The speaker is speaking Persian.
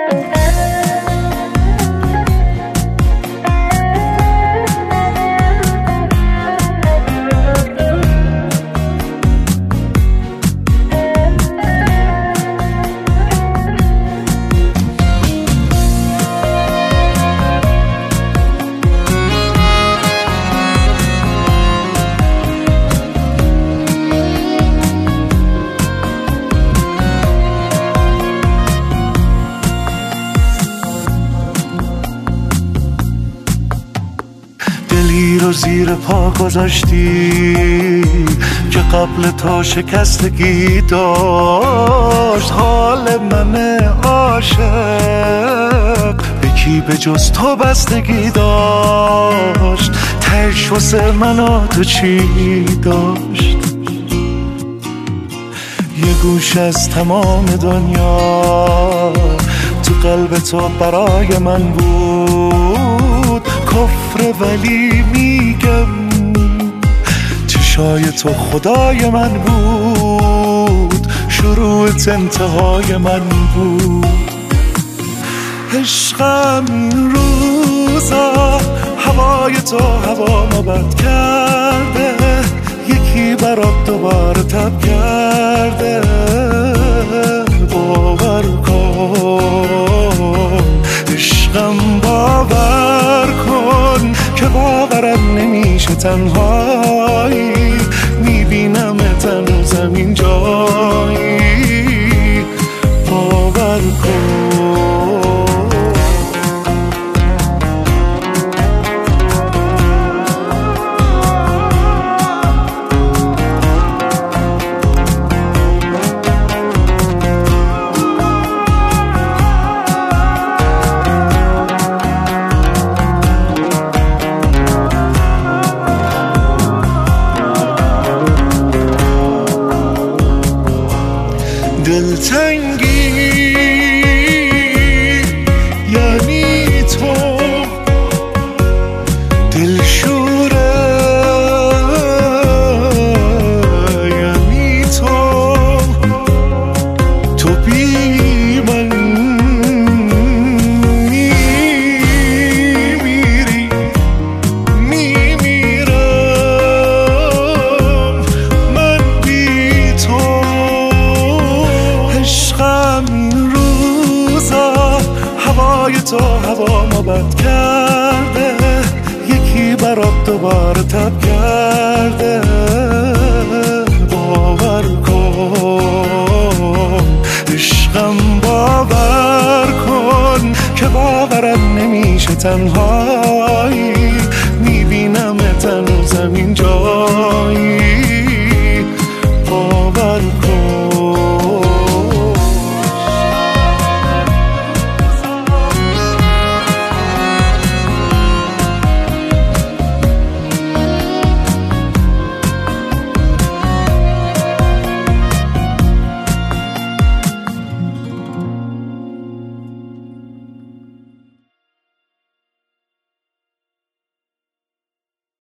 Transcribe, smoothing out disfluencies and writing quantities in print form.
رو زیر پا گذاشتی که قبل تا شکستگی داشت حال من عاشق یکی به جز تو بستگی داشت. تهش واسه من و تو چی داشت؟ یه گوش از تمام دنیا تو قلب تو برای من بود کفر، ولی میگم چشای تو خدای من بود، شروعت انتهای من بود. عشقم این روزا هوای تو هوامو بد کرده، یکی برات دوباره تب کرده. باور کن عشقم، باور کن که باورم نمیشه تنهایی میبینم هنوزم این جایی. باور کن دلتنگی یعنی تو، دلشوره یعنی تو، تو بی من میمیری میمیرم من بی تو. عشقم این روزا هوای تو هوامو بد کرده، یکی برات دوباره تب کرده. باور کن عشقم، باور کن که باورم نمیشه تنهایی میبینم هنوزم این جایی.